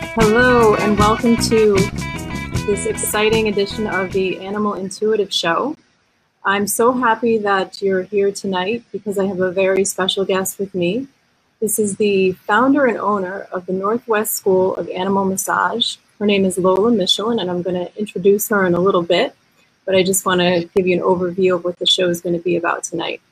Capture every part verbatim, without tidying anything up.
Hello and welcome to this exciting edition of the Animal Intuitive Show. I'm so happy that you're here tonight because I have a very special guest with me. This is the founder and owner of the Northwest School of Animal Massage. Her name is Lola Michelin, and I'm going to introduce her in a little bit, but I just want to give you an overview of what the show is going to be about tonight.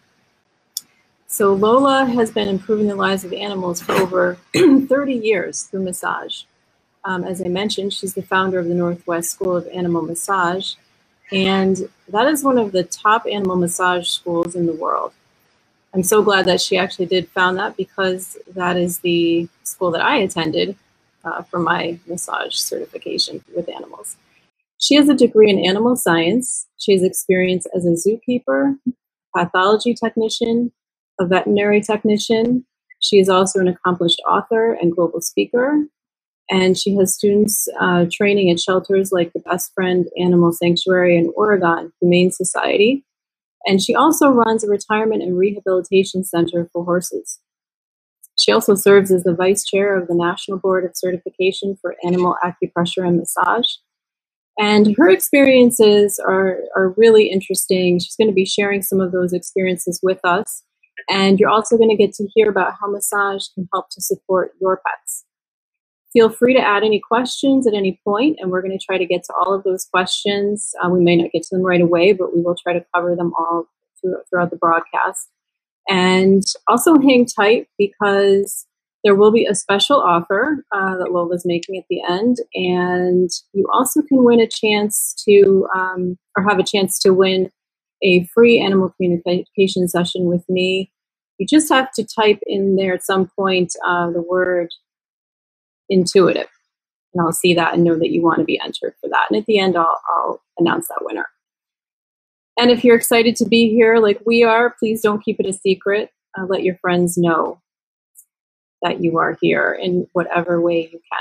So Lola has been improving the lives of animals for over thirty years through massage. Um, as I mentioned, she's the founder of the Northwest School of Animal Massage, and that is one of the top animal massage schools in the world. I'm so glad that she actually did found that because that is the school that I attended uh, for my massage certification with animals. She has a degree in animal science. She has experience as a zookeeper, pathology technician, a veterinary technician. She is also an accomplished author and global speaker. And she has students uh, training at shelters like the Best Friend Animal Sanctuary in Oregon Humane Society. And she also runs a retirement and rehabilitation center for horses. She also serves as the vice chair of the National Board of Certification for Animal Acupressure and Massage. And her experiences are, are really interesting. She's going to be sharing some of those experiences with us. And you're also going to get to hear about how massage can help to support your pets. Feel free to add any questions at any point, and we're going to try to get to all of those questions. Uh, we may not get to them right away, but we will try to cover them all through, throughout the broadcast. And also hang tight because there will be a special offer uh, that Lola's making at the end, and you also can win a chance to, um, or have a chance to win a free animal communication session with me. You just have to type in there at some point uh, the word intuitive, and I'll see that and know that you want to be entered for that. And at the end, I'll, I'll announce that winner. And if you're excited to be here like we are, please don't keep it a secret. Uh, let your friends know that you are here in whatever way you can.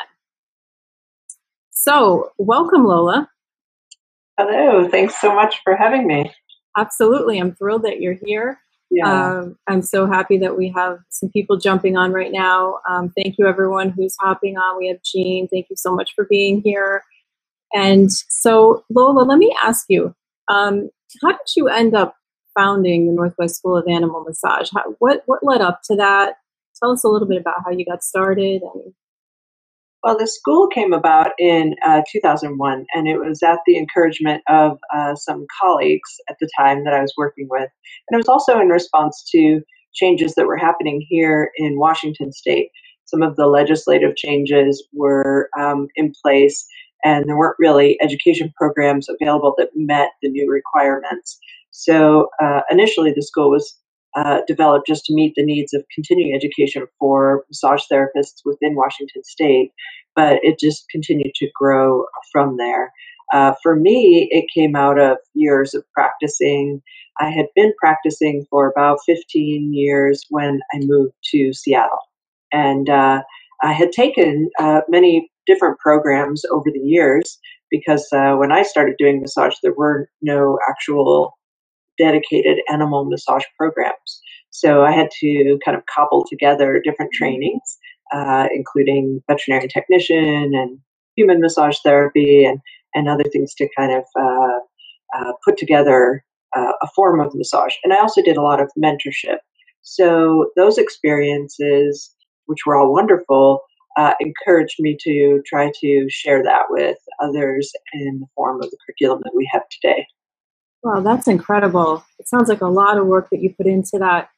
So welcome, Lola. Hello, thanks so much for having me. Absolutely, I'm thrilled that you're here. Yeah. Um, I'm so happy that we have some people jumping on right now. Um, thank you, everyone who's hopping on. We have Jean. Thank you so much for being here. And so, Lola, let me ask you, um, how did you end up founding the Northwest School of Animal Massage? How, what, what led up to that? Tell us a little bit about how you got started. And Well, the school came about in uh, two thousand one, and it was at the encouragement of uh, some colleagues at the time that I was working with. And it was also in response to changes that were happening here in Washington State. Some of the legislative changes were um, in place, and there weren't really education programs available that met the new requirements. So uh, initially, the school was uh, developed just to meet the needs of continuing education for massage therapists within Washington State, but it just continued to grow from there. Uh, for me, it came out of years of practicing. I had been practicing for about fifteen years when I moved to Seattle. And uh, I had taken uh, many different programs over the years because uh, when I started doing massage, there were no actual dedicated animal massage programs. So I had to kind of cobble together different trainings, uh, including veterinary technician and human massage therapy and, and other things to kind of uh, uh, put together uh, a form of massage. And I also did a lot of mentorship. So those experiences, which were all wonderful, uh, encouraged me to try to share that with others in the form of the curriculum that we have today. wow, that's incredible. It sounds like a lot of work that you put into that.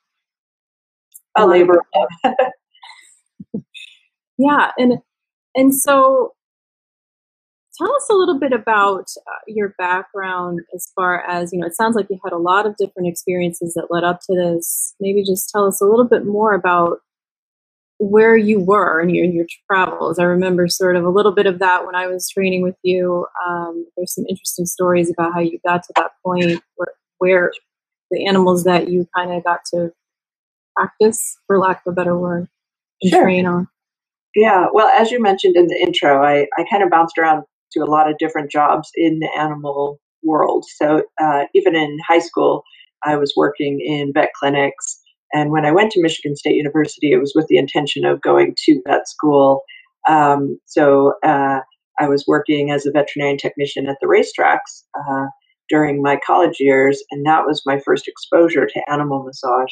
A labor of love. Yeah, and and so tell us a little bit about uh, your background as far as, you know, it sounds like you had a lot of different experiences that led up to this. Maybe just tell us a little bit more about where you were in your, in your travels. I remember sort of a little bit of that when I was training with you. Um, there's some interesting stories about how you got to that point where, where the animals that you kind of got to practice, for lack of a better word, and Sure. train on. Yeah, well, as you mentioned in the intro, I, I kind of bounced around to a lot of different jobs in the animal world. So uh, even in high school, I was working in vet clinics. And when I went to Michigan State University, it was with the intention of going to vet school. Um, so uh, I was working as a veterinarian technician at the racetracks uh, during my college years, and that was my first exposure to animal massage.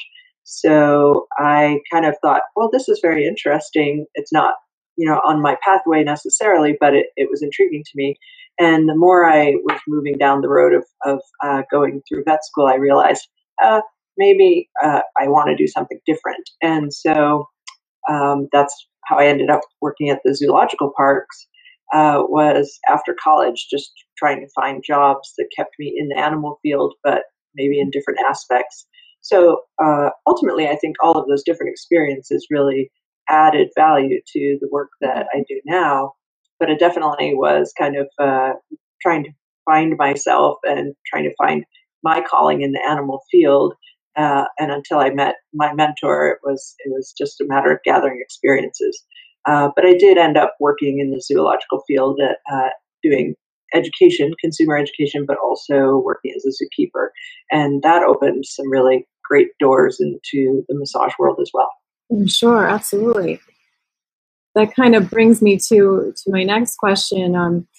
So I kind of thought, well, this is very interesting. It's not, you know, on my pathway necessarily, but it, it was intriguing to me. And the more I was moving down the road of, of uh, going through vet school, I realized uh, maybe uh, I want to do something different. And so um, that's how I ended up working at the zoological parks. Uh, was after college, just trying to find jobs that kept me in the animal field, but maybe in different aspects. So uh, ultimately, I think all of those different experiences really added value to the work that I do now. But it definitely was kind of uh, trying to find myself and trying to find my calling in the animal field. Uh, and until I met my mentor, it was it was just a matter of gathering experiences. Uh, but I did end up working in the zoological field, at, uh, doing education, consumer education, but also working as a zookeeper, and that opened some really great doors into the massage world as well. I'm sure, absolutely. That kind of brings me to to my next question. Um,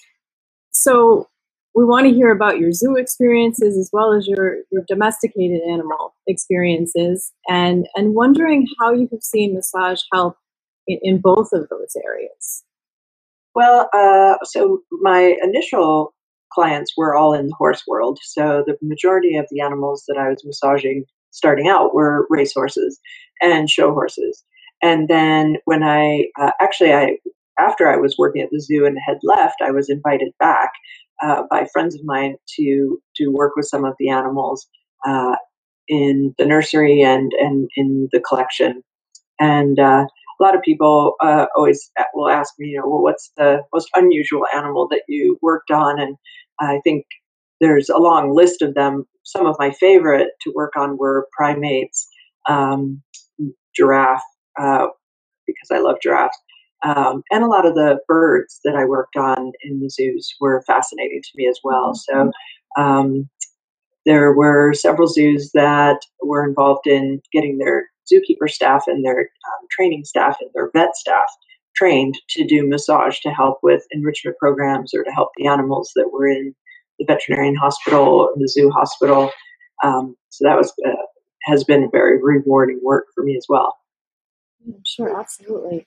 so we want to hear about your zoo experiences as well as your, your domesticated animal experiences, and and wondering how you have seen massage help in, in both of those areas. Well, uh, so my initial clients were all in the horse world. So the majority of the animals that I was massaging starting out were racehorses and show horses. And then when I uh, actually I after I was working at the zoo and had left, I was invited back uh, by friends of mine to to work with some of the animals uh, in the nursery and and in the collection. And uh, a lot of people uh, always will ask me, you know, well, what's the most unusual animal that you worked on? And I think there's a long list of them. Some of my favorite to work on were primates, um, giraffe, uh, because I love giraffes, um, and a lot of the birds that I worked on in the zoos were fascinating to me as well. So um, there were several zoos that were involved in getting their zookeeper staff and their um, training staff and their vet staff trained to do massage to help with enrichment programs or to help the animals that were in the veterinarian hospital and the zoo hospital. Um, so that was uh, has been very rewarding work for me as well. Sure, absolutely.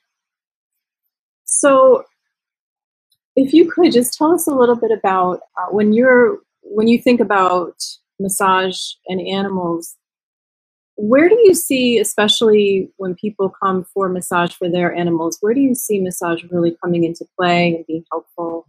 So if you could just tell us a little bit about uh, when you're when you think about massage and animals, where do you see, especially when people come for massage for their animals, where do you see massage really coming into play and being helpful?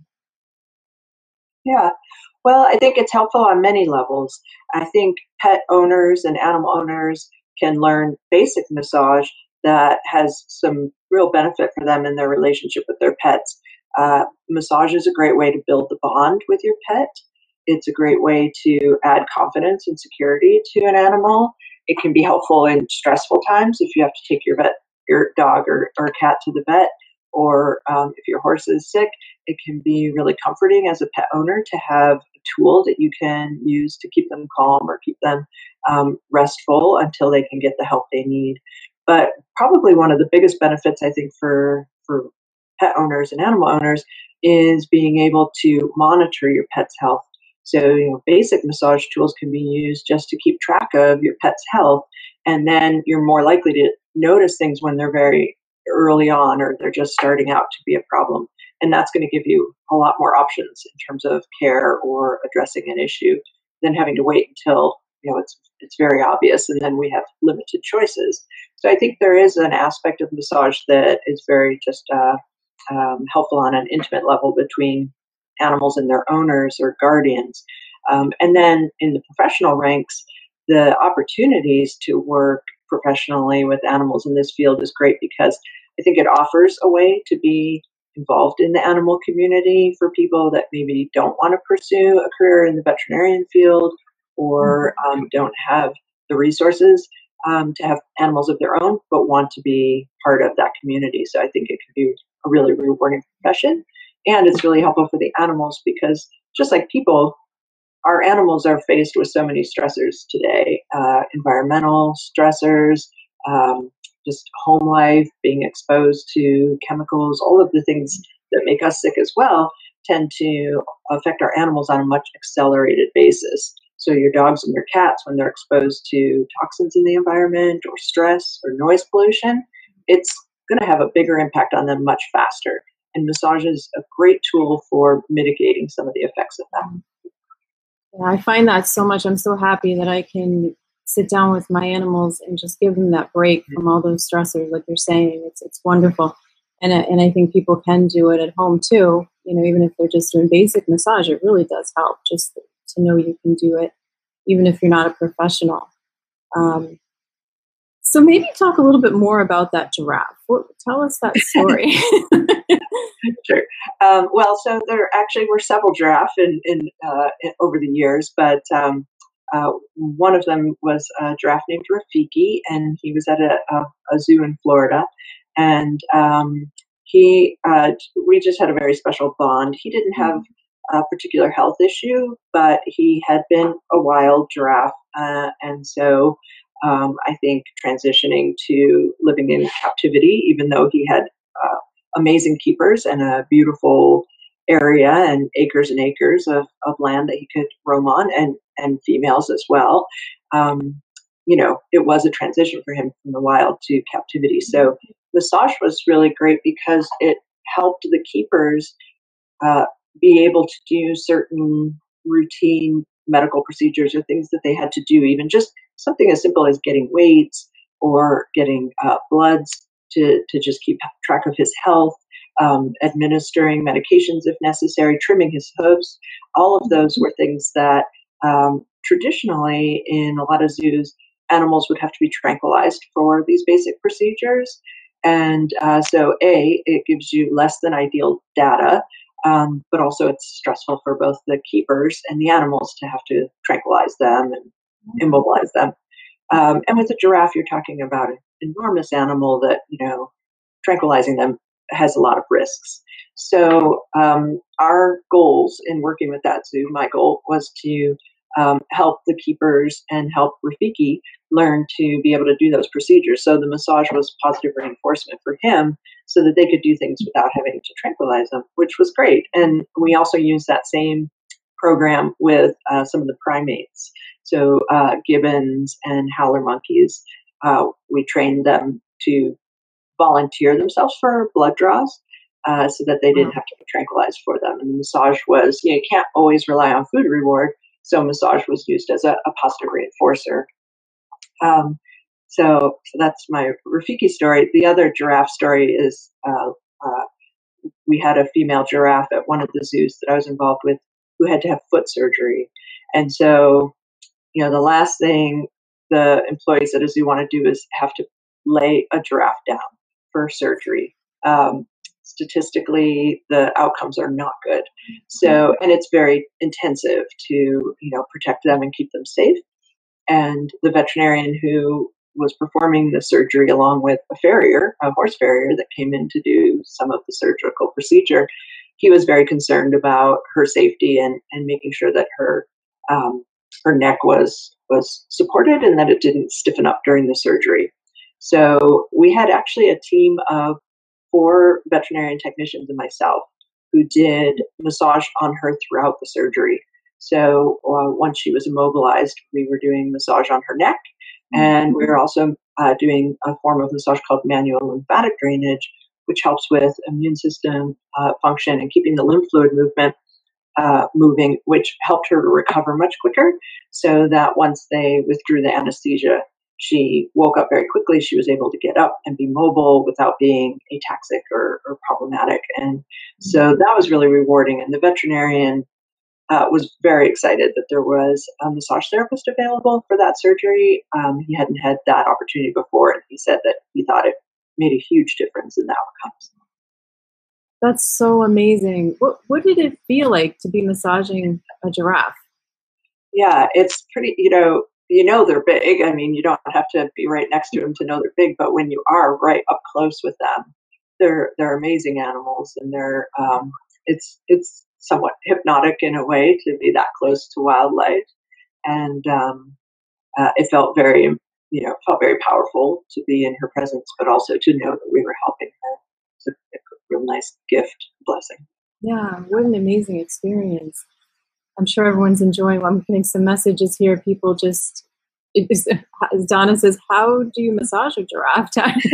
Yeah. Well, I think it's helpful on many levels. I think pet owners and animal owners can learn basic massage that has some real benefit for them in their relationship with their pets. Uh, massage is a great way to build the bond with your pet. It's a great way to add confidence and security to an animal. It can be helpful in stressful times if you have to take your vet, your dog or, or cat to the vet, or um, if your horse is sick. It can be really comforting as a pet owner to have a tool that you can use to keep them calm or keep them um, restful until they can get the help they need. But probably one of the biggest benefits, I think, for for pet owners and animal owners is being able to monitor your pet's health. So, you know, basic massage tools can be used just to keep track of your pet's health, and then you're more likely to notice things when they're very early on or they're just starting out to be a problem. And that's going to give you a lot more options in terms of care or addressing an issue than having to wait until, you know, it's it's very obvious and then we have limited choices. So I think there is an aspect of massage that is very just uh, um, helpful on an intimate level between animals and their owners or guardians. Um, and then in the professional ranks, the opportunities to work professionally with animals in this field is great because I think it offers a way to be involved in the animal community for people that maybe don't want to pursue a career in the veterinarian field or um, don't have the resources um, to have animals of their own, but want to be part of that community. So I think it can be a really rewarding profession. And it's really helpful for the animals because just like people, our animals are faced with so many stressors today, uh, environmental stressors, um, just home life, being exposed to chemicals, all of the things that make us sick as well tend to affect our animals on a much accelerated basis. So your dogs and your cats, when they're exposed to toxins in the environment or stress or noise pollution, it's going to have a bigger impact on them much faster. And massage is a great tool for mitigating some of the effects of that. Yeah, I find that so much. I'm so happy that I can sit down with my animals and just give them that break from all those stressors, like you're saying. It's it's wonderful, and I, and I think people can do it at home too. You know, even if they're just doing basic massage, it really does help just to know you can do it, even if you're not a professional. Um, so maybe talk a little bit more about that giraffe. What, tell us that story. Sure. Um, well, so there actually were several giraffes in, in, uh, in over the years, but um, uh, one of them was a giraffe named Rafiki, and he was at a, a, a zoo in Florida, and um, he uh, we just had a very special bond. He didn't have a particular health issue, but he had been a wild giraffe, uh, and so um, I think transitioning to living in captivity, even though he had uh, amazing keepers and a beautiful area and acres and acres of, of land that he could roam on, and, and females as well. Um, you know, it was a transition for him from the wild to captivity. So massage was really great because it helped the keepers uh, be able to do certain routine medical procedures or things that they had to do, even just something as simple as getting weights or getting uh, bloods to, to just keep track of his health, um, administering medications if necessary, trimming his hooves. All of those were things that um, traditionally in a lot of zoos, animals would have to be tranquilized for these basic procedures. And uh, so, A, it gives you less than ideal data, um, but also it's stressful for both the keepers and the animals to have to tranquilize them and immobilize them. Um, and with a giraffe, you're talking about an enormous animal that, you know, tranquilizing them has a lot of risks. So um, our goals in working with that zoo, my goal was to um, help the keepers and help Rafiki learn to be able to do those procedures. So the massage was positive reinforcement for him so that they could do things without having to tranquilize them, which was great. And we also used that same program with uh, some of the primates. So uh, gibbons and howler monkeys, uh, we trained them to volunteer themselves for blood draws uh, so that they didn't have to be tranquilized for them. And the massage was, you know, you can't always rely on food reward. So massage was used as a, a positive reinforcer. Um, so, so that's my Rafiki story. The other giraffe story is uh, uh, we had a female giraffe at one of the zoos that I was involved with who had to have foot surgery. And so, you know, the last thing the employees at a zoo want to do is have to lay a giraffe down for surgery. Um, statistically, the outcomes are not good. So, and it's very intensive to, you know, protect them and keep them safe. And the veterinarian who was performing the surgery along with a farrier, a horse farrier that came in to do some of the surgical procedure, he was very concerned about her safety and, and making sure that her um, her neck was was supported and that it didn't stiffen up during the surgery. So we had actually a team of four veterinarian technicians and myself who did massage on her throughout the surgery. So uh, once she was immobilized, we were doing massage on her neck, and we were also uh, doing a form of massage called manual lymphatic drainage, which helps with immune system uh, function and keeping the lymph fluid movement uh, moving, which helped her to recover much quicker, so that once they withdrew the anesthesia, she woke up very quickly. She was able to get up and be mobile without being ataxic or, or problematic. And so that was really rewarding. And the veterinarian uh, was very excited that there was a massage therapist available for that surgery. Um, he hadn't had that opportunity before, and he said that he thought it made a huge difference in the outcomes. That's so amazing. What what did it feel like to be massaging a giraffe? Yeah, it's pretty, you know, you know they're big. I mean, you don't have to be right next to them to know they're big, but when you are right up close with them, they're they're amazing animals, and they're um, it's it's somewhat hypnotic in a way to be that close to wildlife, and um, uh, it felt very you know, felt very powerful to be in her presence, but also to know that we were helping her. It's a, a real nice gift, blessing. Yeah, what an amazing experience. I'm sure everyone's enjoying. I'm getting some messages here. People just, it is, as Donna says, how do you massage a giraffe?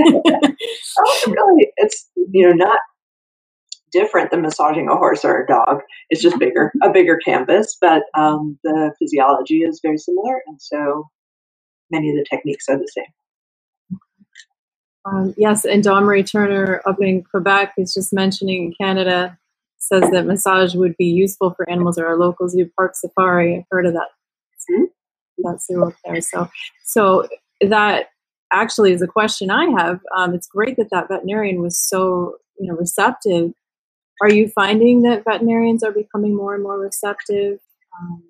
Oh, really, it's, you know, not different than massaging a horse or a dog. It's just bigger, a bigger canvas, but um, the physiology is very similar, and so many of the techniques are the same. Um, yes, and Dawn Marie Turner up in Quebec is just mentioning in Canada, says that massage would be useful for animals at our local zoo, Park Safari. I've heard of that. Mm-hmm. That zoo up there. So, so that actually is a question I have. Um, it's great that that veterinarian was so, you know, receptive. Are you finding that veterinarians are becoming more and more receptive? Um,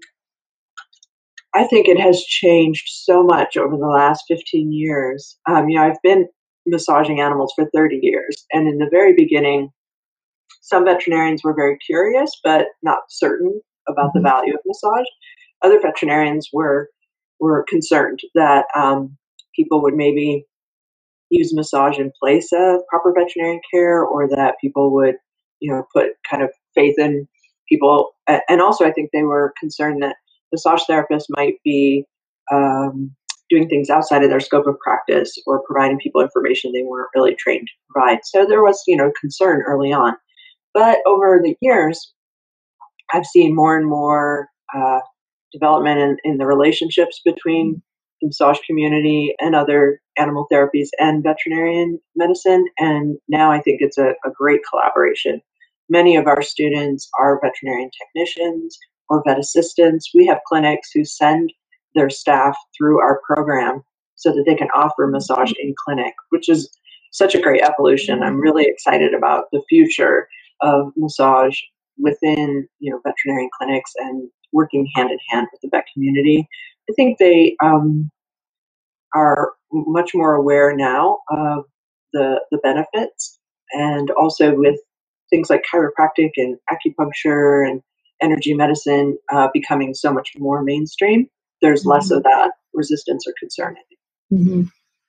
I think it has changed so much over the last fifteen years. Um, you know, I've been massaging animals for thirty years, and in the very beginning, some veterinarians were very curious, but not certain about mm-hmm. the value of massage. Other veterinarians were were concerned that um, people would maybe use massage in place of proper veterinarian care, or that people would, you know, put kind of faith in people. And also, I think they were concerned that massage therapists might be um, doing things outside of their scope of practice, or providing people information they weren't really trained to provide. So there was, you know, concern early on. But over the years, I've seen more and more uh, development in, in the relationships between the massage community and other animal therapies and veterinarian medicine. And now I think it's a, a great collaboration. Many of our students are veterinarian technicians or vet assistants. We have clinics who send their staff through our program so that they can offer massage in clinic, which is such a great evolution. I'm really excited about the future of massage within, you know, veterinarian clinics and working hand in hand with the vet community. I think they um, are much more aware now of the the benefits, and also with things like chiropractic and acupuncture and energy medicine uh, becoming so much more mainstream, there's mm-hmm. less of that resistance or concern, I think. Mm-hmm.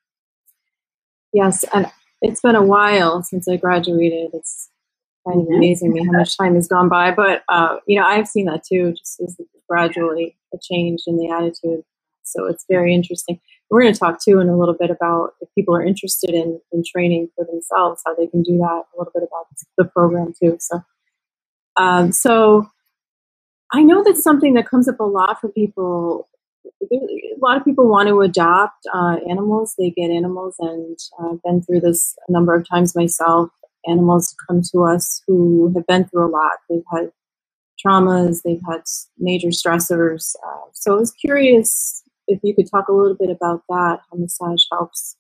Yes, and it's been a while since I graduated. It's kind of mm-hmm. amazing me how much time has gone by, but uh, you know, I've seen that too, just as gradually a change in the attitude. So it's very interesting. We're going to talk too in a little bit about if people are interested in, in training for themselves, how they can do that, a little bit about the program too. So, um, so I know that's something that comes up a lot for people. A lot of people want to adopt uh, animals. They get animals, and I've uh, been through this a number of times myself. Animals come to us who have been through a lot. They've had traumas, they've had major stressors. Uh, so I was curious if you could talk a little bit about that, how massage helps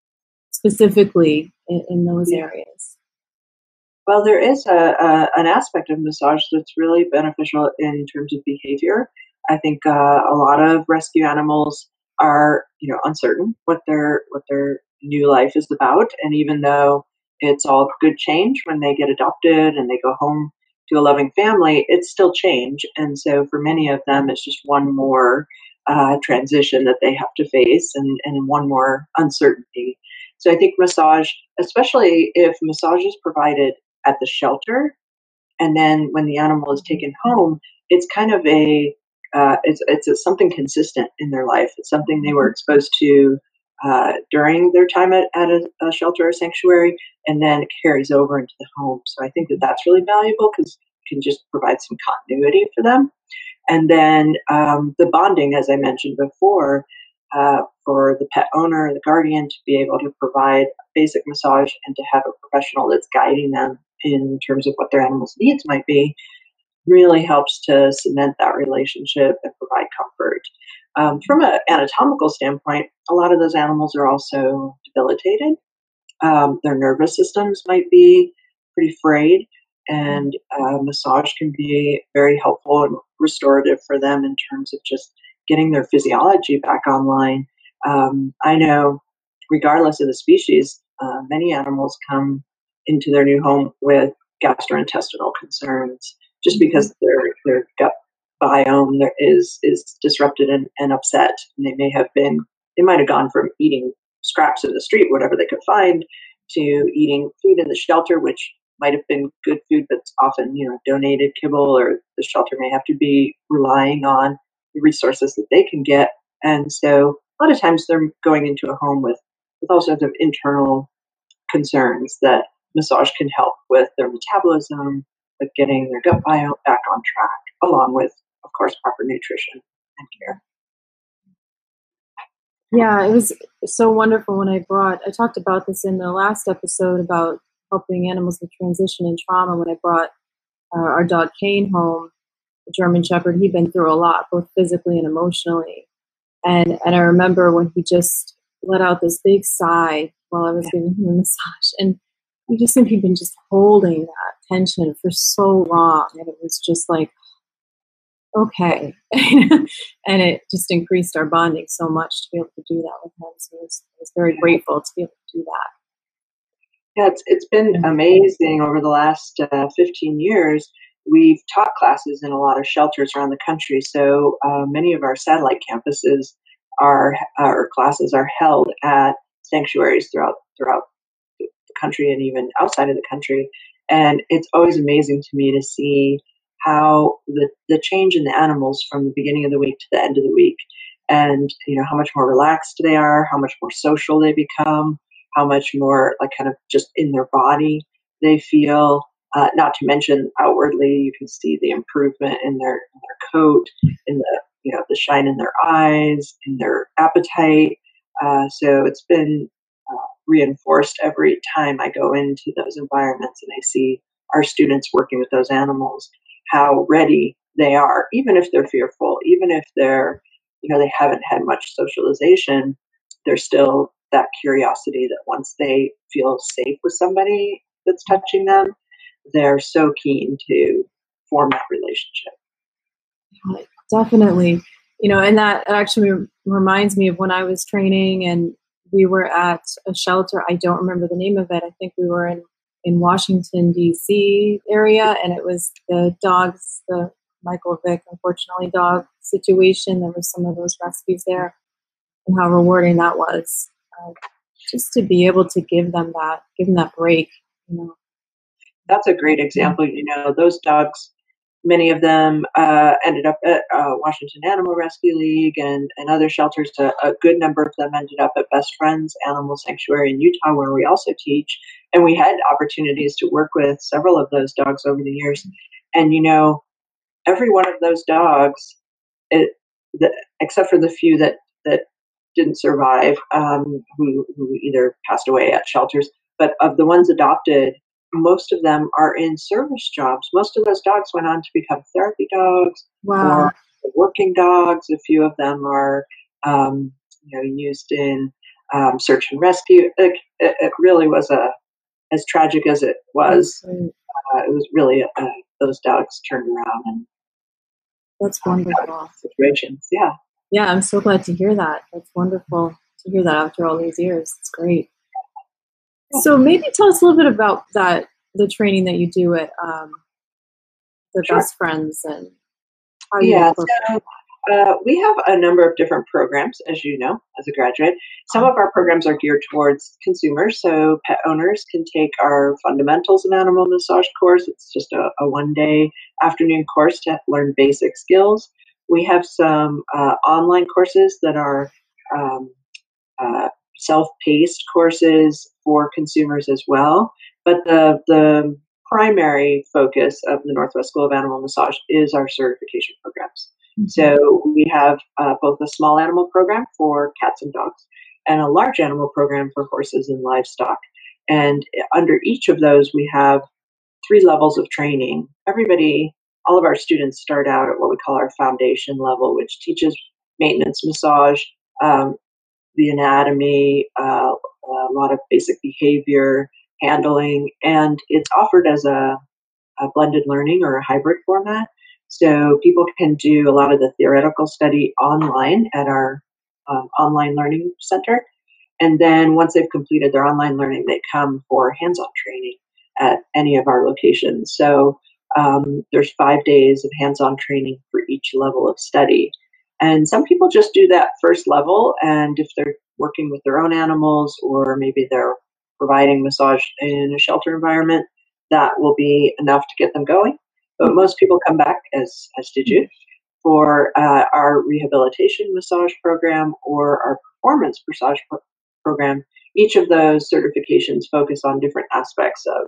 specifically in, in those yeah. areas. Well, there is a, a an aspect of massage that's really beneficial in terms of behavior. I think uh, a lot of rescue animals are, you know, uncertain what their what their new life is about, and even though it's all good change when they get adopted and they go home to a loving family, it's still change. And so for many of them, it's just one more uh, transition that they have to face, and, and one more uncertainty. So I think massage, especially if massage is provided at the shelter, and then when the animal is taken home, it's kind of a, uh, it's, it's a, something consistent in their life. It's something they were exposed to uh, during their time at, at a, a shelter or sanctuary, and then it carries over into the home. So I think that that's really valuable because it can just provide some continuity for them. And then um, the bonding, as I mentioned before, uh, for the pet owner, the guardian, to be able to provide basic massage and to have a professional that's guiding them in terms of what their animal's needs might be, really helps to cement that relationship and provide comfort. Um, from an anatomical standpoint, a lot of those animals are also debilitated. Um, their nervous systems might be pretty frayed, and uh, massage can be very helpful and restorative for them in terms of just getting their physiology back online. Um, I know, regardless of the species, uh, many animals come into their new home with gastrointestinal concerns, just because their their gut biome there is is disrupted and, and upset. And they may have been they might have gone from eating scraps in the street, whatever they could find, to eating food in the shelter, which might have been good food, but it's often, you know, donated kibble, or the shelter may have to be relying on the resources that they can get. And so a lot of times they're going into a home with, with all sorts of internal concerns that massage can help with their metabolism, with getting their gut biome back on track, along with, of course, proper nutrition and care. Yeah, it was so wonderful when I brought, I talked about this in the last episode about helping animals with transition and trauma when I brought uh, our dog Kane home, the German Shepherd. He'd been through a lot, both physically and emotionally. And and I remember when he just let out this big sigh while I was Yeah. giving him a massage. And you just think he'd been just holding that tension for so long. And it was just like, okay. And it just increased our bonding so much to be able to do that with him. So I was, I was very Yeah. grateful to be able to do that. Yeah, it's it's been amazing over the last uh, fifteen years. We've taught classes in a lot of shelters around the country. So uh, many of our satellite campuses, are our classes are held at sanctuaries throughout throughout the country and even outside of the country. And it's always amazing to me to see how the the change in the animals from the beginning of the week to the end of the week, and you know how much more relaxed they are, how much more social they become, how much more like kind of just in their body they feel. Uh, not to mention outwardly, you can see the improvement in their in their coat, in the you know the shine in their eyes, in their appetite. Uh, so it's been uh, reinforced every time I go into those environments and I see our students working with those animals, how ready they are, even if they're fearful, even if they're you know they haven't had much socialization. There's still that curiosity that once they feel safe with somebody that's touching them, they're so keen to form that relationship. Yeah, definitely. You know, and that actually reminds me of when I was training and we were at a shelter. I don't remember the name of it. I think we were in, in Washington, D C area, and it was the dogs, the Michael Vick, unfortunately, dog situation. There were some of those rescues there, and how rewarding that was. Uh, just to be able to give them that, give them that break, you know. That's a great example. You know, those dogs, many of them uh, ended up at uh, Washington Animal Rescue League and, and other shelters. A, a good number of them ended up at Best Friends Animal Sanctuary in Utah, where we also teach. And we had opportunities to work with several of those dogs over the years. And, you know, every one of those dogs, it, the, except for the few that, that didn't survive, um, who, who either passed away at shelters, but of the ones adopted, most of them are in service jobs. Most of those dogs went on to become therapy dogs Wow. or working dogs. A few of them are, um, you know, used in um, search and rescue. It, it, it really was a, as tragic as it was. Uh, it was really uh, those dogs turned around and That's um, wonderful. situations. Yeah. Yeah, I'm so glad to hear that. That's wonderful to hear that after all these years. It's great. So maybe tell us a little bit about that, the training that you do at um, the Sure. Best Friends and how you Yeah, incorporate so uh, we have a number of different programs, as you know, as a graduate. Some of our programs are geared towards consumers, so pet owners can take our Fundamentals in Animal Massage course. It's just a, a one-day afternoon course to learn basic skills. We have some uh, online courses that are um, uh, self-paced courses for consumers as well. But the the primary focus of the Northwest School of Animal Massage is our certification programs. Mm-hmm. So we have uh, both a small animal program for cats and dogs and a large animal program for horses and livestock. And under each of those, we have three levels of training. Everybody, all of our students start out at what we call our foundation level, which teaches maintenance massage, um, the anatomy, uh, a lot of basic behavior handling, and it's offered as a, a blended learning or a hybrid format. So people can do a lot of the theoretical study online at our um, online learning center. And then once they've completed their online learning, they come for hands-on training at any of our locations. So um, there's five days of hands-on training for each level of study. And some people just do that first level, and if they're working with their own animals, or maybe they're providing massage in a shelter environment, that will be enough to get them going. But most people come back, as, as did you, for uh, our rehabilitation massage program or our performance massage pro- program. Each of those certifications focus on different aspects of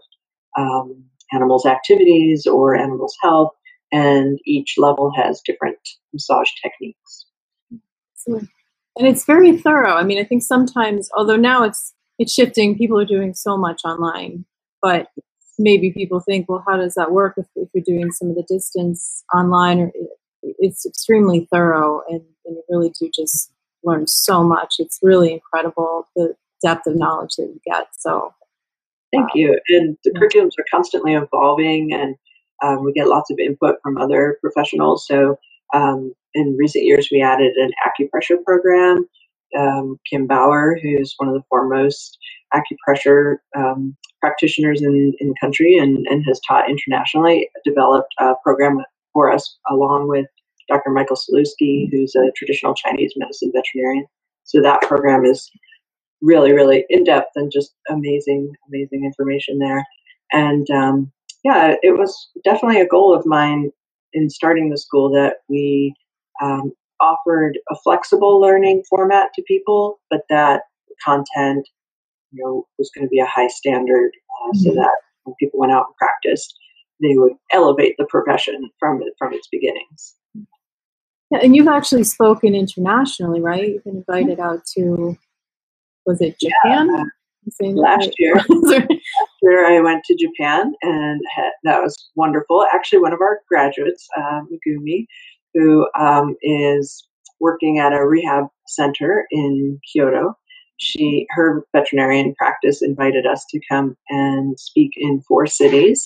um, animals' activities or animals' health, and each level has different massage techniques. Excellent. And it's very thorough. I mean, I think sometimes, although now it's it's shifting, people are doing so much online, but maybe people think, well, how does that work if, if you're doing some of the distance online? Or it's extremely thorough, and, and you really do just learn so much. It's really incredible, the depth of knowledge that you get. So thank um, you. And the yeah. curriculums are constantly evolving, and um, we get lots of input from other professionals. So um, in recent years, we added an acupressure program. Um, Kim Bauer, who's one of the foremost acupressure um, practitioners in, in the country and, and has taught internationally, developed a program for us along with Doctor Michael Saluski, who's a traditional Chinese medicine veterinarian. So that program is really, really in-depth and just amazing, amazing information there. And um, yeah, it was definitely a goal of mine in starting the school that we um, offered a flexible learning format to people, but that content, you know, was going to be a high standard, uh, mm-hmm. so that when people went out and practiced, they would elevate the profession from it, from its beginnings. Yeah, and you've actually spoken internationally, right? You've been invited out to, was it Japan? Yeah, uh, last year, last year I went to Japan, and had, that was wonderful. Actually, one of our graduates, uh, Megumi, who um, is working at a rehab center in Kyoto, she, her veterinarian practice invited us to come and speak in four cities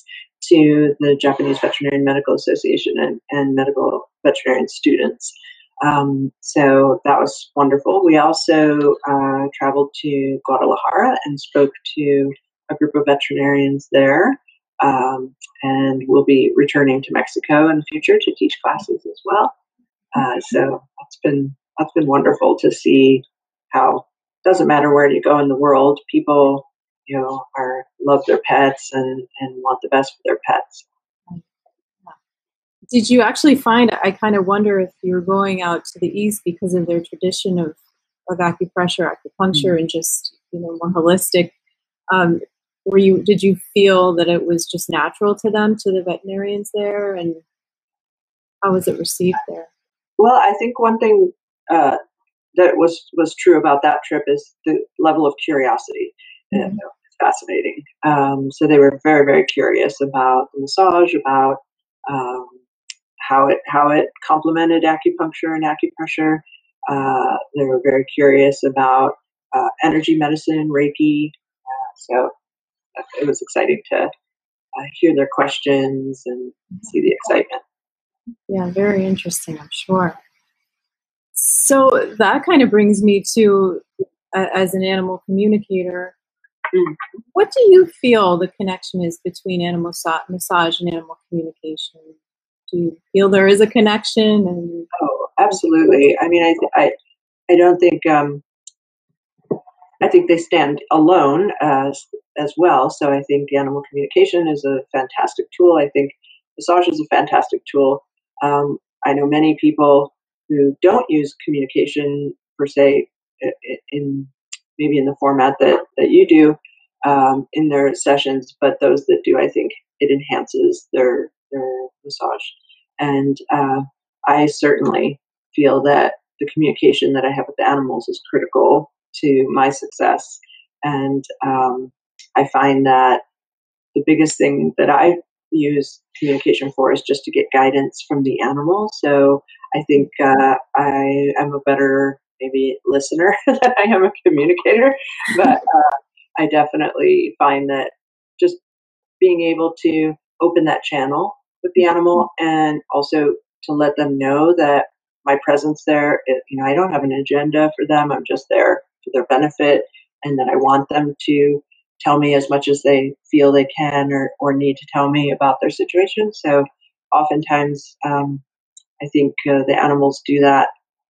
to the Japanese Veterinarian Medical Association and, and medical veterinarian students. Um, so that was wonderful. We also uh, traveled to Guadalajara and spoke to a group of veterinarians there. Um, and we'll be returning to Mexico in the future to teach classes as well. Uh, so that's been that's been wonderful to see how it doesn't matter where you go in the world, people, you know, are love their pets and, and want the best for their pets. Did you actually find, I kind of wonder if you're going out to the East because of their tradition of, of acupressure, acupuncture, mm-hmm. and just, you know, more holistic. Um, were you, did you feel that it was just natural to them, to the veterinarians there? And how was it received there? Well, I think one thing uh, that was, was true about that trip is the level of curiosity. Mm-hmm. And it's fascinating. Um, so they were very, very curious about the massage, about um, how it how it complemented acupuncture and acupressure. Uh, they were very curious about uh, energy medicine, Reiki. Uh, so it was exciting to uh, hear their questions and see the excitement. Yeah, very interesting, I'm sure. So that kind of brings me to, uh, as an animal communicator, mm. what do you feel the connection is between animal so- massage and animal communication? Do you feel there is a connection? And oh, absolutely. I mean, I th- I I don't think um, I think they stand alone as as well. So I think animal communication is a fantastic tool. I think massage is a fantastic tool. Um, I know many people who don't use communication per se in maybe in the format that, that you do um, in their sessions, but those that do, I think it enhances their their massage. And uh, I certainly feel that the communication that I have with the animals is critical to my success. And um, I find that the biggest thing that I use communication for is just to get guidance from the animal. So I think uh, I am a better maybe listener than I am a communicator, but uh, I definitely find that just being able to open that channel with the animal and also to let them know that my presence there, it, you know, I don't have an agenda for them. I'm just there for their benefit, and that I want them to tell me as much as they feel they can or, or need to tell me about their situation. So oftentimes, um, I think uh, the animals do that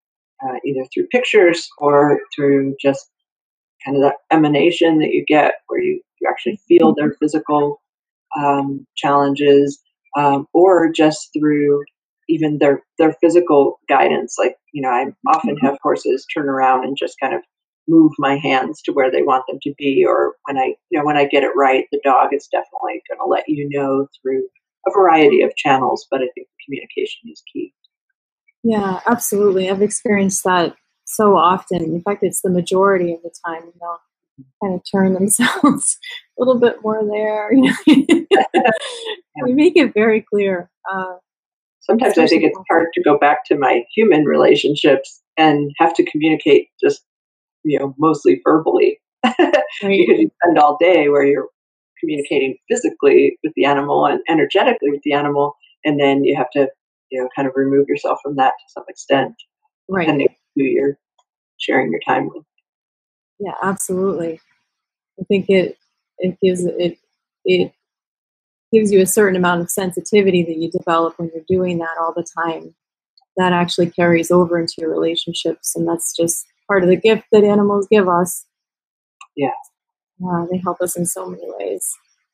uh, either through pictures or through just kind of that emanation that you get where you, you actually feel their physical um, challenges, um, or just through even their, their physical guidance. Like, you know, I often have horses turn around and just kind of move my hands to where they want them to be. Or when I, you know, when I get it right, the dog is definitely going to let you know through a variety of channels, but I think communication is key. Yeah, absolutely. I've experienced that so often. In fact, it's the majority of the time. You know, kind of turn themselves a little bit more there. You know, we make it very clear. Uh, Sometimes I think it's hard to go back to my human relationships and have to communicate just, you know, mostly verbally right. because you spend all day where you're communicating physically with the animal and energetically with the animal, and then you have to, you know, kind of remove yourself from that to some extent, right. depending on who you're sharing your time with. Yeah, absolutely. I think it it gives it it gives you a certain amount of sensitivity that you develop when you're doing that all the time. That actually carries over into your relationships, and that's just part of the gift that animals give us. Yeah. Yeah, they help us in so many ways.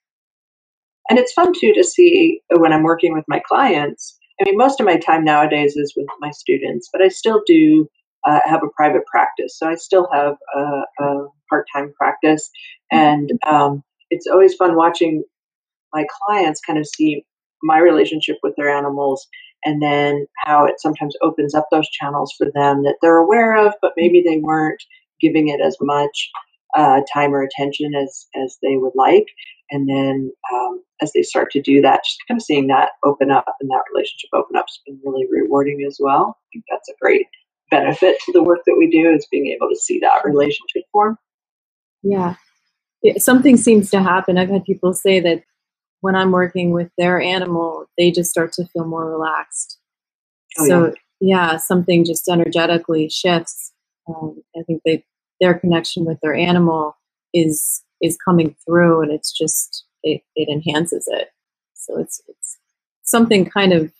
And it's fun too to see when I'm working with my clients. I mean, most of my time nowadays is with my students, but I still do uh, have a private practice. So I still have a, a part-time practice. And um, it's always fun watching my clients kind of see my relationship with their animals, and then how it sometimes opens up those channels for them that they're aware of, but maybe they weren't giving it as much uh, time or attention as, as they would like. And then um, as they start to do that, just kind of seeing that open up and that relationship open up has been really rewarding as well. I think that's a great benefit to the work that we do, is being able to see that relationship form. Yeah. It, something seems to happen. I've had people say that when I'm working with their animal, they just start to feel more relaxed. Oh, so yeah. yeah, something just energetically shifts. Um, I think they, their connection with their animal is is coming through, and it's just it, it enhances it. So it's it's something kind of,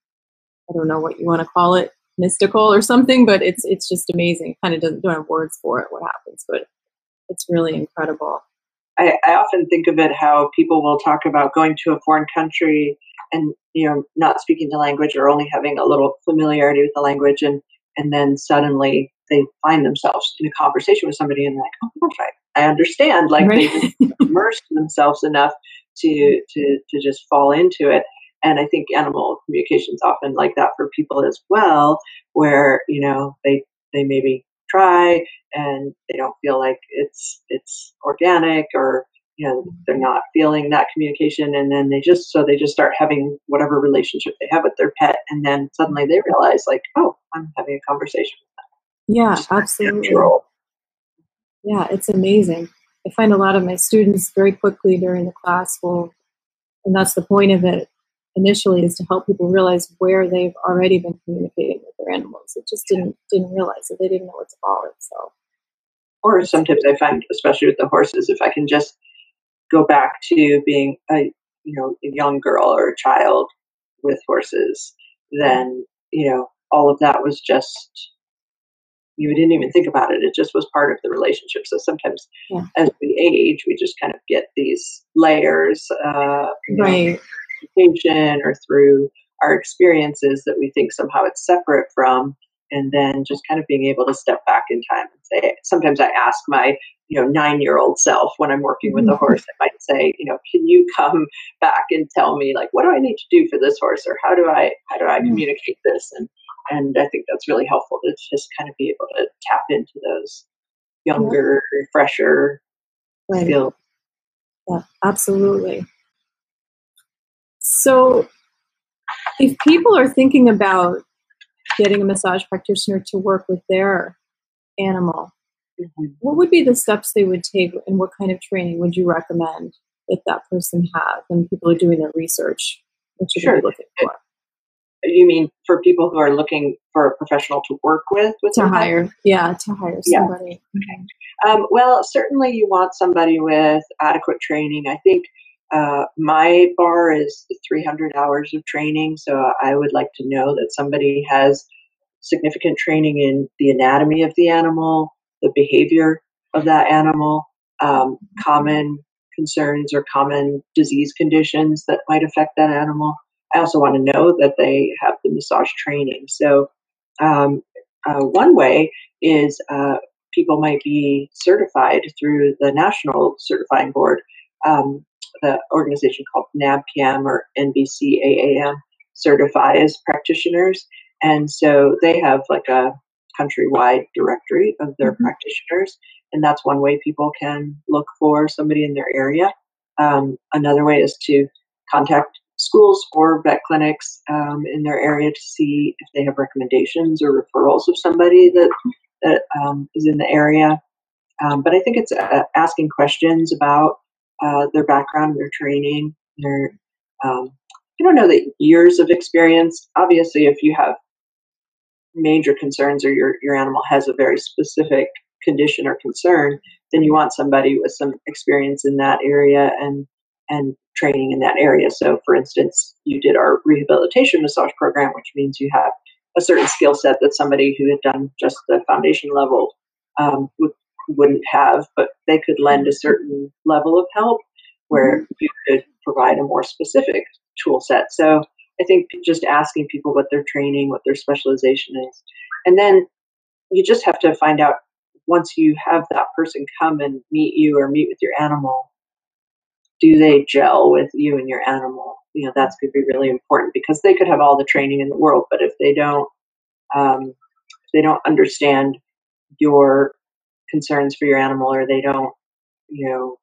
I don't know what you want to call it, mystical or something, but it's it's just amazing. Kind of doesn't, don't have words for it what happens, but it's really incredible. I, I often think of it how people will talk about going to a foreign country and, you know, not speaking the language or only having a little familiarity with the language, and and then suddenly they find themselves in a conversation with somebody and they're like, oh my gosh, I, I understand. Like Right. they just immersed themselves enough to to to just fall into it. And I think animal communication is often like that for people as well, where, you know, they they maybe try and they don't feel like it's it's organic, or, you know, they're not feeling that communication, and then they just so they just start having whatever relationship they have with their pet, and then suddenly they realize like, oh, I'm having a conversation with them. Yeah, Just absolutely. natural. Yeah, it's amazing. I find a lot of my students very quickly during the class will, and that's the point of it initially, is to help people realize where they've already been communicating with their animals. It just didn't didn't realize it. They didn't know what to call it. So, Or sometimes I find, especially with the horses, if I can just go back to being a, you know, a young girl or a child with horses, then, you know, all of that was just, you didn't even think about it. It just was part of the relationship. So sometimes yeah. as we age, we just kind of get these layers, uh, you Right. know, education or through our experiences that we think somehow it's separate from. And then just kind of being able to step back in time and say, sometimes I ask my, you know, nine-year-old self when I'm working with a horse, I might say, you know, can you come back and tell me, like, what do I need to do for this horse, or how do I how do I communicate this? And and I think that's really helpful to just kind of be able to tap into those younger, fresher Right. skills. Yeah, absolutely. So if people are thinking about getting a massage practitioner to work with their animal, Mm-hmm. what would be the steps they would take, and what kind of training would you recommend that that person have when people are doing their research? What should Sure. they be looking for? You mean for people who are looking for a professional to work with? with To their pet? hire, yeah, to hire Yeah. somebody. Mhm. Um, well, certainly you want somebody with adequate training. I think uh, my bar is three hundred hours of training, so I would like to know that somebody has significant training in the anatomy of the animal, the behavior of that animal, um, common concerns or common disease conditions that might affect that animal. I also want to know that they have the massage training. So um, uh, one way is uh, people might be certified through the National Certifying Board, um, the organization called NABCAM or N B C A A M certify as practitioners. And so they have like a countrywide directory of their mm-hmm. practitioners. And that's one way people can look for somebody in their area. Um, another way is to contact schools or vet clinics um, in their area to see if they have recommendations or referrals of somebody that, that um, is in the area. Um, but I think it's uh, asking questions about uh, their background, their training, their, um, I don't know the years of experience. Obviously, if you have major concerns or your, your animal has a very specific condition or concern, then you want somebody with some experience in that area and and training in that area. So for instance, you did our rehabilitation massage program, which means you have a certain skill set that somebody who had done just the foundation level um, would, wouldn't have, but they could lend a certain level of help where you could provide a more specific tool set. So I think just asking people what their training, what their specialization is. And then you just have to find out, once you have that person come and meet you or meet with your animal, do they gel with you and your animal? You know, that's going to be really important, because they could have all the training in the world, but if they don't, um, if they don't understand your concerns for your animal, or they don't, you know,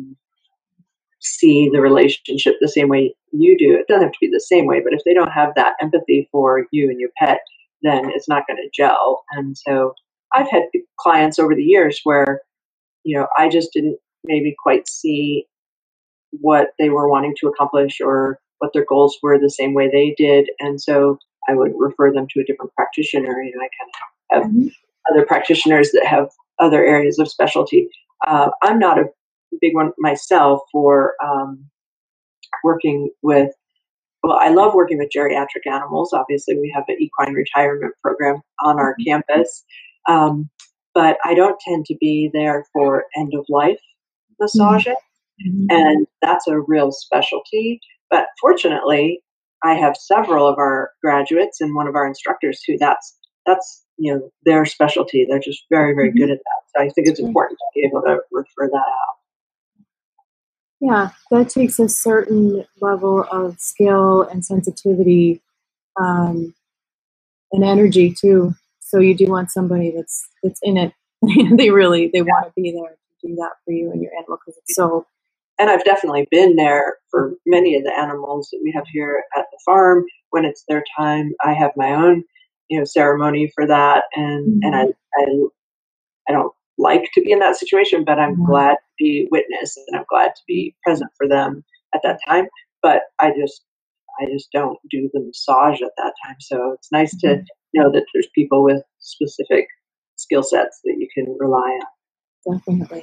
see the relationship the same way you do, it doesn't have to be the same way, but if they don't have that empathy for you and your pet, then it's not going to gel. And so I've had clients over the years where, you know, I just didn't maybe quite see what they were wanting to accomplish or what their goals were the same way they did. And so I would refer them to a different practitioner. You know, I kind of have mm-hmm. other practitioners that have other areas of specialty. Uh, I'm not a big one myself for um, working with, well, I love working with geriatric animals. Obviously, we have an equine retirement program on our mm-hmm. campus. Um, but I don't tend to be there for end of life massaging. Mm-hmm. And that's a real specialty. But fortunately, I have several of our graduates and one of our instructors who that's, that's, you know, their specialty. They're just very, very mm-hmm. good at that. So I think it's important to be able to refer that out. Yeah, that takes a certain level of skill and sensitivity um, and energy too. So you do want somebody that's that's in it. they really they yeah. want to be there to do that for you and your animal, because it's so. And I've definitely been there for many of the animals that we have here at the farm. When it's their time, I have my own, you know, ceremony for that, and mm-hmm. and I, I I don't like to be in that situation, but I'm mm-hmm. glad to be witness, and I'm glad to be present for them at that time. But I just I just don't do the massage at that time. So it's nice mm-hmm. to know that there's people with specific skill sets that you can rely on. Definitely.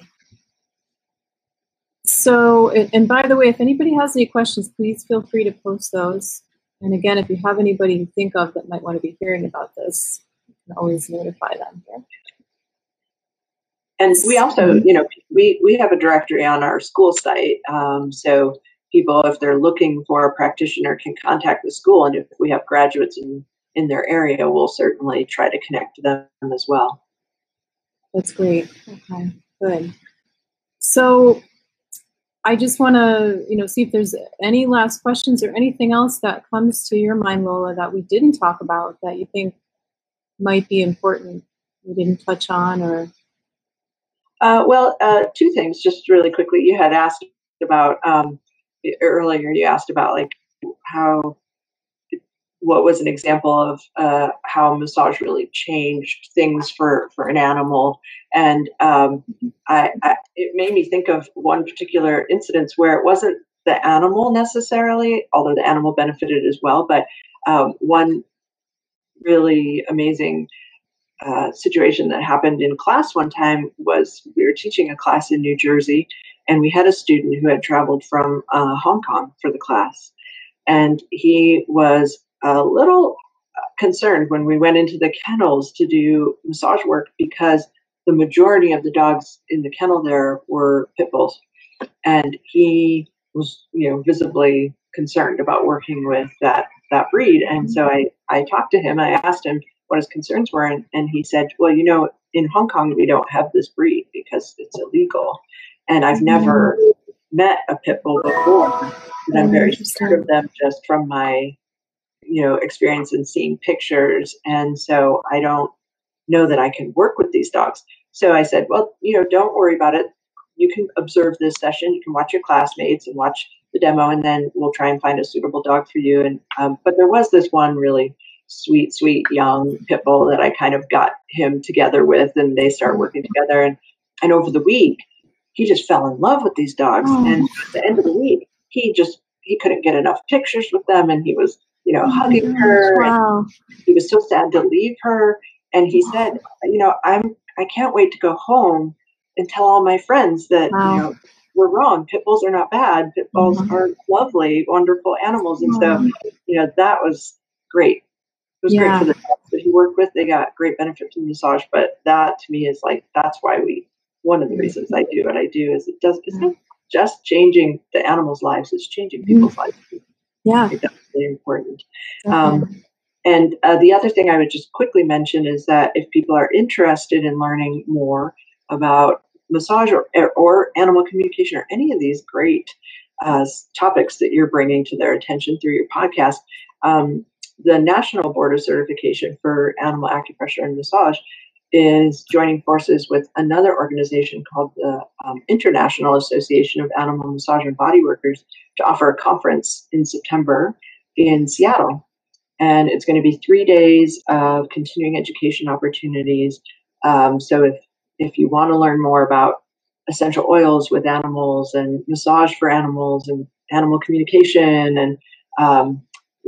So, and by the way, if anybody has any questions, please feel free to post those. And again, if you have anybody you think of that might want to be hearing about this, you can always notify them here. And we also, you know, we, we have a directory on our school site. Um, so people, if they're looking for a practitioner, can contact the school. And if we have graduates in, in their area, we'll certainly try to connect to them as well. That's great. Okay, good. So I just want to, you know, see if there's any last questions or anything else that comes to your mind, Lola, that we didn't talk about that you think might be important we didn't touch on, or. Uh, well, uh, two things, just really quickly. You had asked about um, earlier. You asked about like how, what was an example of uh, how massage really changed things for, for an animal, and um, I, I, it made me think of one particular incident where it wasn't the animal necessarily, although the animal benefited as well. But um, one really amazing Uh, situation that happened in class one time was we were teaching a class in New Jersey, and we had a student who had traveled from uh, Hong Kong for the class, and he was a little concerned when we went into the kennels to do massage work because the majority of the dogs in the kennel there were pit bulls. And he was, you know, visibly concerned about working with that that breed. And so I, I talked to him. I asked him what his concerns were. And, and he said, well, you know, in Hong Kong, we don't have this breed because it's illegal. And I've never met a pit bull before. And I'm very scared of them just from my, you know, experience in seeing pictures. And so I don't know that I can work with these dogs. So I said, well, you know, don't worry about it. You can observe this session. You can watch your classmates and watch the demo, and then we'll try and find a suitable dog for you. And um, but there was this one really sweet, sweet young pit bull that I kind of got him together with, and they started working together. And and over the week, he just fell in love with these dogs. Oh. And at the end of the week, he just he couldn't get enough pictures with them, and he was, you know, oh hugging her. Wow. And he was so sad to leave her. And he said, you know, I'm I can't wait to go home and tell all my friends that, wow. you know, we're wrong. Pit bulls are not bad. Pit bulls mm-hmm. are lovely, wonderful animals. And mm-hmm. so, you know, that was great. It was yeah. great for the dogs that he worked with. They got great benefit from massage. But that to me is like, that's why we, one of the reasons I do what I do is it does, it's not just changing the animals' lives, it's changing people's mm-hmm. lives. Yeah. I think that's really important. Um, and uh, the other thing I would just quickly mention is that if people are interested in learning more about massage or, or animal communication or any of these great uh, topics that you're bringing to their attention through your podcast, um, the National Board of Certification for Animal Acupressure and Massage is joining forces with another organization called the um, International Association of Animal Massage and Body Workers to offer a conference in September in Seattle. And it's going to be three days of continuing education opportunities. Um, so if If you want to learn more about essential oils with animals and massage for animals and animal communication, and um,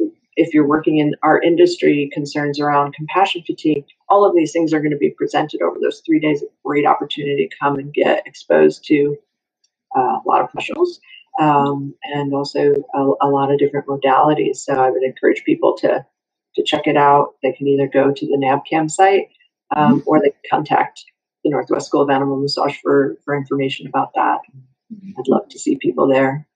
if you're working in our industry, concerns around compassion fatigue, all of these things are going to be presented over those three days. A great opportunity to come and get exposed to uh, a lot of professionals um, and also a, a lot of different modalities. So I would encourage people to to check it out. They can either go to the NABCAM site um, or they can contact the Northwest School of Animal Massage for, for information about that. I'd love to see people there.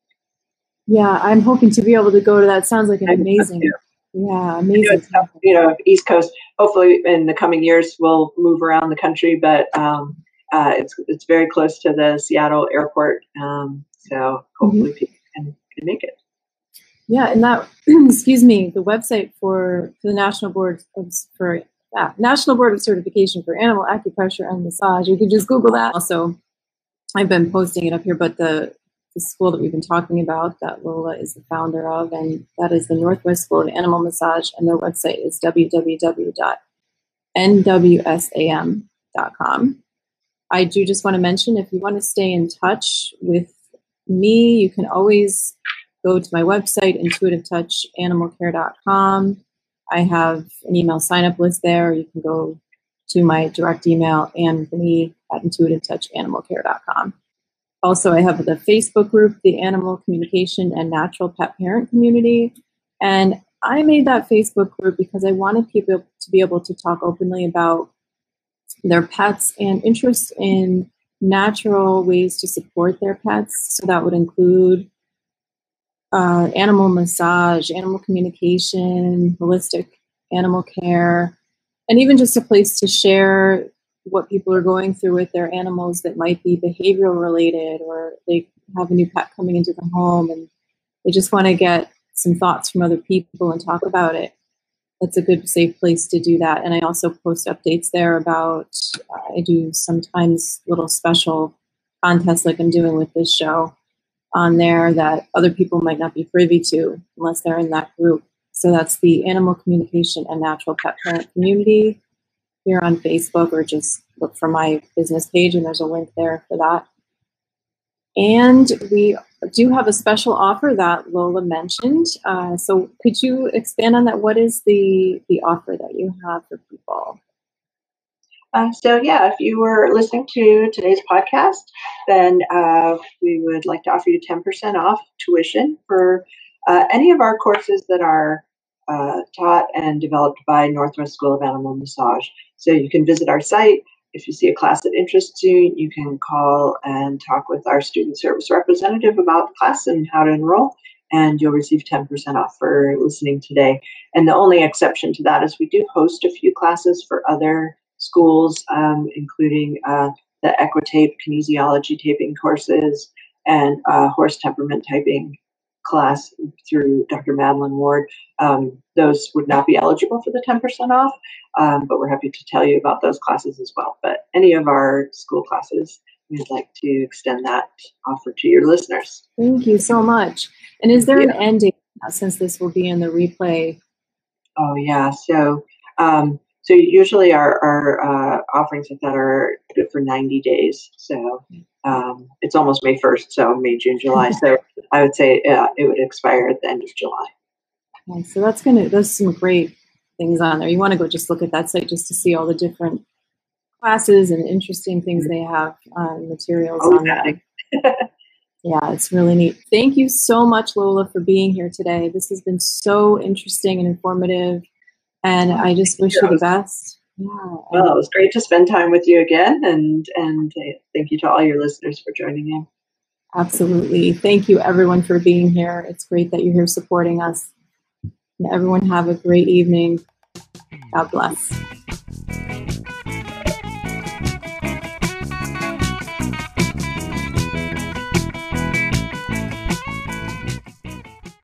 Yeah, I'm hoping to be able to go to that. Sounds like an amazing, yeah, amazing. You know, you know, East Coast, hopefully in the coming years, we'll move around the country, but um, uh, it's it's very close to the Seattle airport. Um, so hopefully mm-hmm. people can, can make it. Yeah, and that, excuse me, the website for, for the National Board of, for Yeah, National Board of Certification for Animal Acupressure and Massage. You can just Google that. Also, I've been posting it up here, but the, the school that we've been talking about that Lola is the founder of, and that is the Northwest School of Animal Massage, and their website is w w w dot n w s a m dot com. I do just want to mention, if you want to stay in touch with me, you can always go to my website, intuitive touch animal care dot com. I have an email sign-up list there. You can go to my direct email, Anthony at intuitive touch animal care dot com. Also, I have the Facebook group, the Animal Communication and Natural Pet Parent Community. And I made that Facebook group because I wanted people to be able to talk openly about their pets and interest in natural ways to support their pets. So that would include Uh, animal massage, animal communication, holistic animal care, and even just a place to share what people are going through with their animals that might be behavioral related, or they have a new pet coming into the home and they just want to get some thoughts from other people and talk about it. That's a good, safe place to do that. And I also post updates there about, uh, I do sometimes little special contests like I'm doing with this show on there that other people might not be privy to unless they're in that group. So that's the Animal Communication and Natural Pet Parent Community here on Facebook, or just look for my business page and there's a link there for that. And we do have a special offer that Lola mentioned. Uh, so could you expand on that? What is the, the offer that you have for people? Uh, so yeah, if you were listening to today's podcast, then uh, we would like to offer you ten percent off tuition for uh, any of our courses that are uh, taught and developed by Northwest School of Animal Massage. So you can visit our site. If you see a class that interests you, you can call and talk with our student service representative about the class and how to enroll, and you'll receive ten percent off for listening today. And the only exception to that is we do host a few classes for other schools, um, including uh, the Equitape kinesiology taping courses and uh, horse temperament typing class through Doctor Madeline Ward. Um, those would not be eligible for the ten percent off, um, but we're happy to tell you about those classes as well. But any of our school classes, we'd like to extend that offer to your listeners. Thank you so much. And is there yeah. an end date, since this will be in the replay? Oh, yeah. So um, so usually our, our uh, offerings like that are good for ninety days. So um, it's almost May first, so May, June, July. So I would say uh, it would expire at the end of July. Okay, so that's going to, there's some great things on there. You want to go just look at that site just to see all the different classes and interesting things they have, uh, materials Oh, on there. Yeah, it's really neat. Thank you so much, Lola, for being here today. This has been so interesting and informative, and oh, I just wish you the best. Yeah. Well, it was great to spend time with you again, and and thank you to all your listeners for joining in. Absolutely. Thank you, everyone, for being here. It's great that you're here supporting us. And everyone have a great evening. God bless.